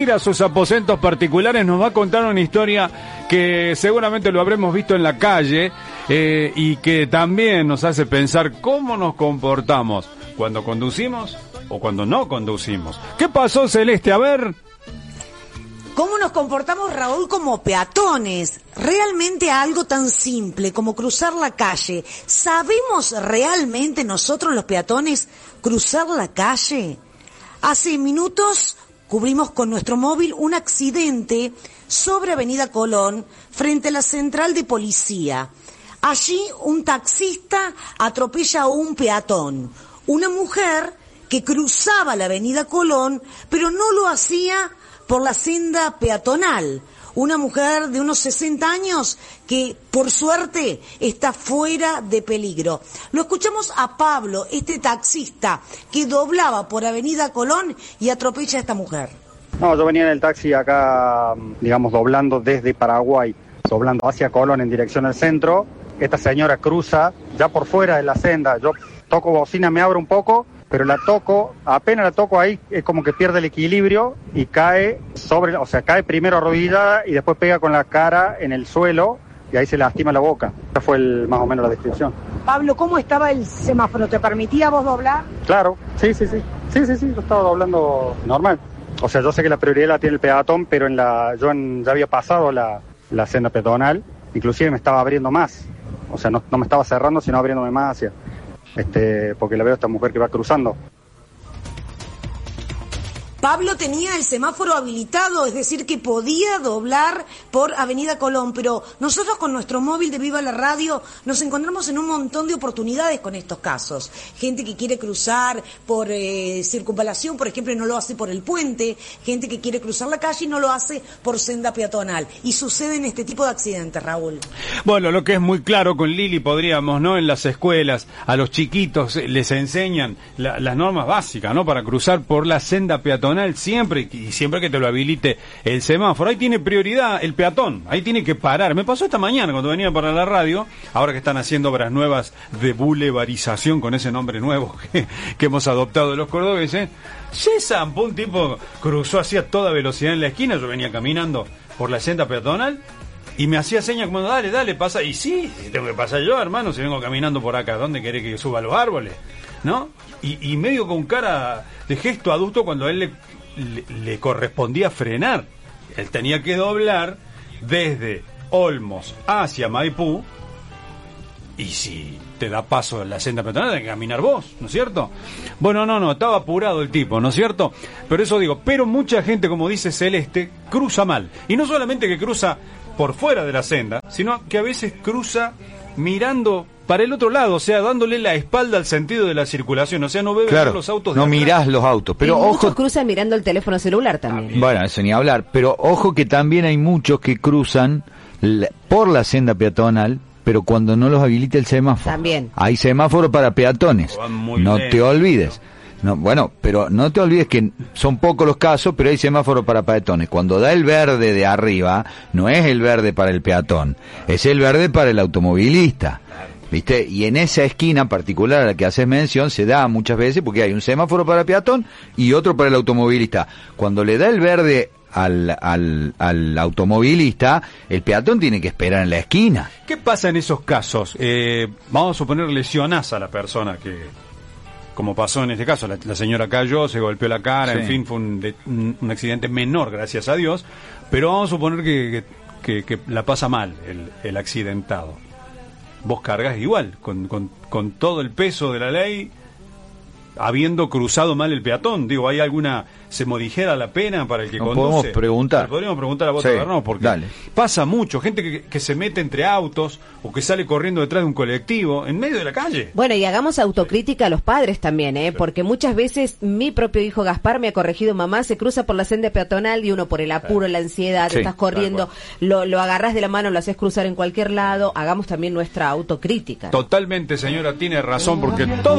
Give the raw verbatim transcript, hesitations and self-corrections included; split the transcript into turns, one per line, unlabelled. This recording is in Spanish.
ir a sus aposentos particulares, nos va a contar una historia que seguramente lo habremos visto en la calle eh, y que también nos hace pensar cómo nos comportamos cuando conducimos o cuando no conducimos. ¿Qué pasó, Celeste? A ver.
¿Cómo nos comportamos, Raúl, como peatones? Realmente algo tan simple como cruzar la calle. ¿Sabemos realmente nosotros los peatones cruzar la calle? Hace minutos cubrimos con nuestro móvil un accidente sobre Avenida Colón frente a la central de policía. Allí un taxista atropella a un peatón, una mujer que cruzaba la Avenida Colón, pero no lo hacía por la senda peatonal. Una mujer de unos sesenta años que, por suerte, está fuera de peligro. Lo escuchamos a Pablo, este taxista, que doblaba por Avenida Colón y atropella a esta mujer.
No, yo venía en el taxi acá, digamos, doblando desde Paraguay, doblando hacia Colón en dirección al centro. Esta señora cruza ya por fuera de la senda. Yo toco bocina, me abro un poco, pero la toco, apenas la toco ahí, es como que pierde el equilibrio y cae sobre, o sea, cae primero arrodillada y después pega con la cara en el suelo y ahí se lastima la boca. Esa fue el, más o menos la descripción.
Pablo, ¿cómo estaba el semáforo? ¿Te permitía vos doblar?
Claro, sí, sí, sí, sí, sí, sí, yo estaba doblando normal. O sea, yo sé que la prioridad la tiene el peatón, pero en la, yo en, ya había pasado la, la senda peatonal, inclusive me estaba abriendo más. O sea, no, no me estaba cerrando, sino abriéndome más hacia... Este, porque la veo a esta mujer que va cruzando.
Pablo tenía el semáforo habilitado, es decir, que podía doblar por Avenida Colón, pero nosotros con nuestro móvil de Viva la Radio nos encontramos en un montón de oportunidades con estos casos. Gente que quiere cruzar por eh, circunvalación, por ejemplo, y no lo hace por el puente, gente que quiere cruzar la calle y no lo hace por senda peatonal. Y suceden este tipo de accidentes, Raúl.
Bueno, lo que es muy claro con Lili, podríamos, ¿no? En las escuelas, a los chiquitos les enseñan la, las normas básicas, ¿no? Para cruzar por la senda peatonal. Siempre, y siempre que te lo habilite el semáforo, ahí tiene prioridad el peatón, ahí tiene que parar. Me pasó esta mañana cuando venía para la radio, ahora que están haciendo obras nuevas de bulevarización con ese nombre nuevo que, que hemos adoptado de los cordobeses. César, un tipo cruzó así a toda velocidad en la esquina, yo venía caminando por la senda peatonal y me hacía señas como, dale, dale, pasa. Y sí, tengo que pasar yo, hermano, si vengo caminando por acá, ¿dónde querés que suba a los árboles? ¿No? Y, y medio con cara de gesto adulto cuando a él le, le, le correspondía frenar. Él tenía que doblar desde Olmos hacia Maipú, y si te da paso en la senda peatonal, tenés que caminar vos, ¿no es cierto? Bueno, no, no, estaba apurado el tipo, ¿no es cierto? Pero eso digo, pero mucha gente, como dice Celeste, cruza mal. Y no solamente que cruza por fuera de la senda, sino que a veces cruza mirando para el otro lado, o sea, dándole la espalda al sentido de la circulación, o sea, no ve
claro,
los autos.
No mirás los autos, pero
y
ojo.
Muchos cruzan mirando el teléfono celular también.
también. Bueno, eso ni hablar, pero ojo que también hay muchos que cruzan la, por la senda peatonal, pero cuando no los habilita el semáforo.
También.
Hay semáforo para peatones. No
lento.
te olvides. No, bueno, pero no te olvides que son pocos los casos, pero hay semáforo para peatones. Cuando da el verde de arriba, no es el verde para el peatón, es el verde para el automovilista. ¿Viste? Y en esa esquina particular a la que haces mención se da muchas veces porque hay un semáforo para peatón y otro para el automovilista. Cuando le da el verde al, al, al automovilista, el peatón tiene que esperar en la esquina.
¿Qué pasa en esos casos? Eh, vamos a suponer lesionás a la persona que, como pasó en este caso, la, la señora cayó, se golpeó la cara, sí. En fin, fue un, de, un, un accidente menor, gracias a Dios, pero vamos a suponer que, que, que, que la pasa mal el, el accidentado. Vos cargas igual, con, con, con todo el peso de la ley, habiendo cruzado mal el peatón. Digo, ¿hay alguna, se modijera la pena para el que
no
conduce?
Podemos preguntar.
Podríamos preguntar a vos,
sí,
no, porque
dale.
Pasa mucho, gente que, que se mete entre autos o que sale corriendo detrás de un colectivo en medio de la calle.
Bueno, y hagamos autocrítica a los padres también, ¿eh?
Sí.
Porque muchas veces mi propio hijo Gaspar me ha corregido, mamá, se cruza por la senda peatonal y uno por el apuro, la ansiedad,
sí,
estás corriendo, lo, lo agarrás de la mano, lo haces cruzar en cualquier lado. Hagamos también nuestra autocrítica.
Totalmente, señora, tiene razón, porque todo